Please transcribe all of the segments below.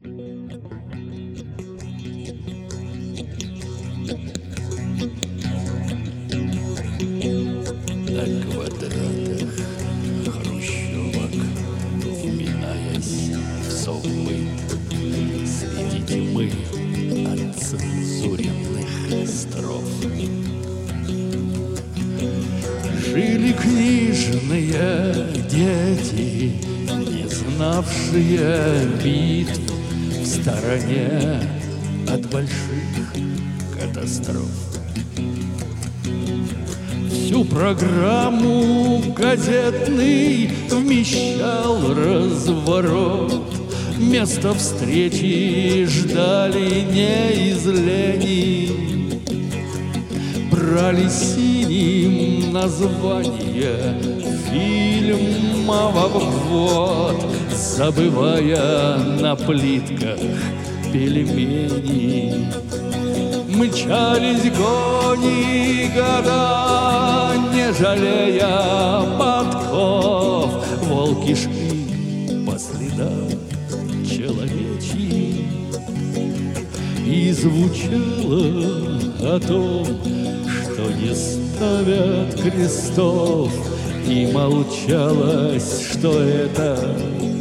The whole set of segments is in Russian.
На квадратах хрущевок, вминаясь в совбыт, среди тьмы отцензуренных строф жили книжные дети, не знавшие битв, в стороне от больших катастроф. Всю программу газетный вмещал разворот. Место встречи ждали не из лени, брали синим название фильма в обвод, забывая на плитках пельмени. Мчались гони года, не жалея подков, волки шли по следам человечьим, и звучало о том, что не ставят крестов, и молчалось, что это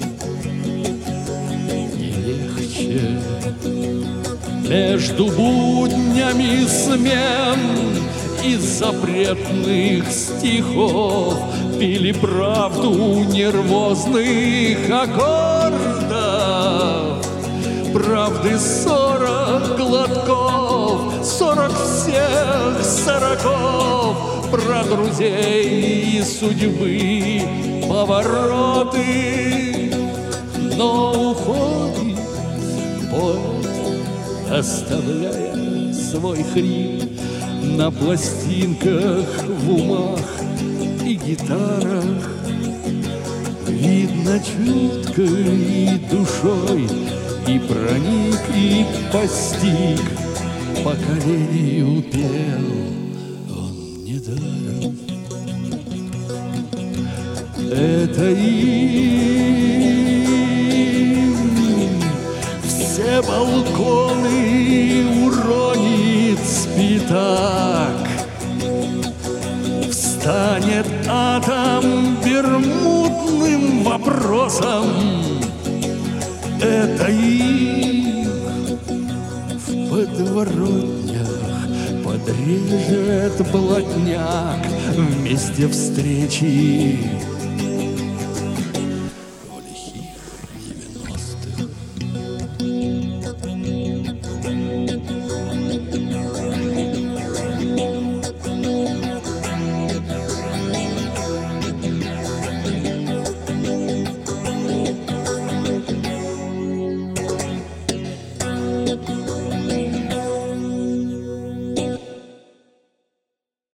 не легче. Между буднями смен из запретных стихов пили правду нервозных аккордов. Правды 40 глотков, 40 всех 40, про друзей и судьбы повороты. Но уходит поэт, оставляя свой хрип на пластинках, в умах и гитарах. Видно чуткой душой и проник, и постиг, поколению пел он недаром. Это им все балконы уронит Спитак. Встанет атом бермудным вопросом. Это их в подворотнях подрежет блатняк вместе встречи